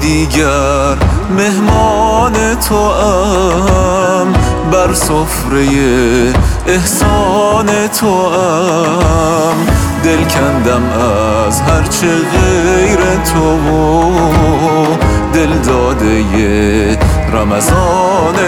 دیگر مهمان توام، بر سفره احسان توام. دل کندم از هرچه غیر تو، دل داده رمضان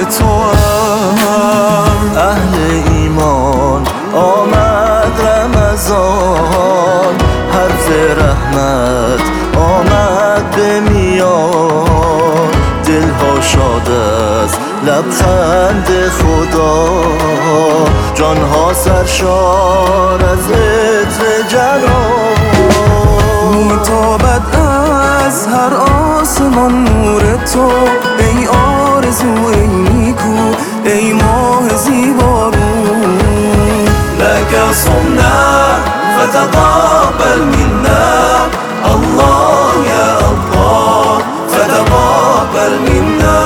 توام. اهل ایمان آمد رمضان، حرف رحمت آمد به میان. دلها شاد از لبخند خدا، جانها سرشار از عطر جلال. میتابد از هر آسمان نور تو، ای آرزو ای نیکو ای ماه زیبارون. لك صمنا فتقبل منا الله يا الله فتقبل منا.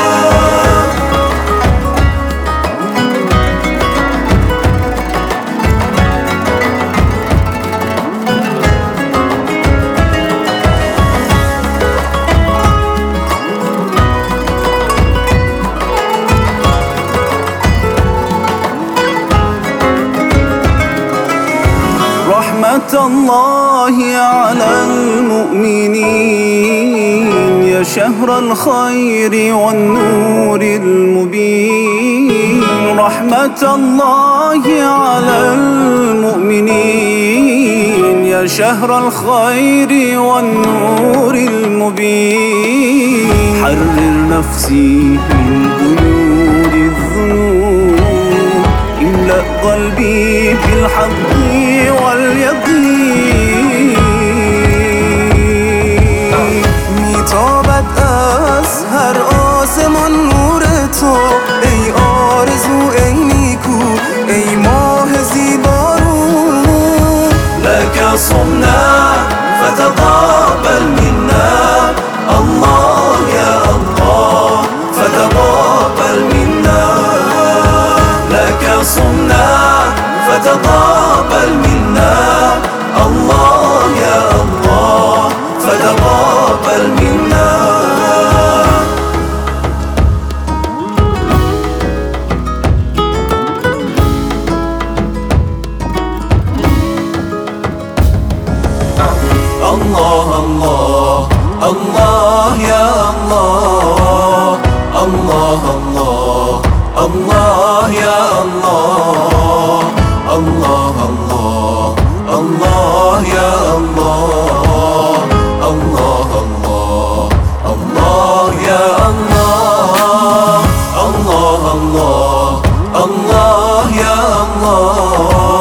رحمة الله على المؤمنين، يا شهر الخير والنور المبين. رحمة الله على المؤمنين، يا شهر الخير والنور المبين. حرر نفسي من قيود الذنوب، املأ قلبي بالحق واليقين. میتابد از هر آسمان نور تو، ای آرزو ای نیکو ای ماه زیبارون. لك صمنا فتقبل منا الله يا الله فتقبل منا. لك صمنا فتقبل منا الله يا الله فتقبل منا. الله الله الله يا الله الله الله الله يا الله الله الله الله يا الله الله الله الله يا الله الله الله الله يا الله.